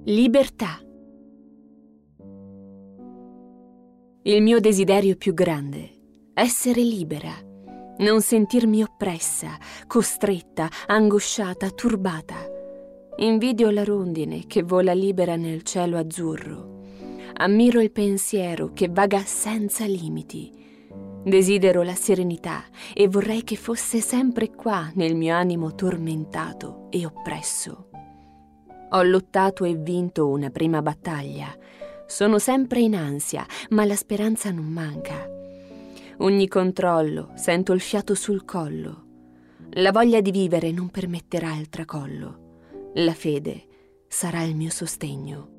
Libertà. Il mio desiderio più grande, essere libera, non sentirmi oppressa, costretta, angosciata, turbata. Invidio la rondine che vola libera nel cielo azzurro. Ammiro il pensiero che vaga senza limiti. Desidero la serenità e vorrei che fosse sempre qua nel mio animo tormentato e oppresso. Ho lottato e vinto una prima battaglia. Sono sempre in ansia, ma la speranza non manca. Ogni controllo, sento il fiato sul collo. La voglia di vivere non permetterà il tracollo. La fede sarà il mio sostegno.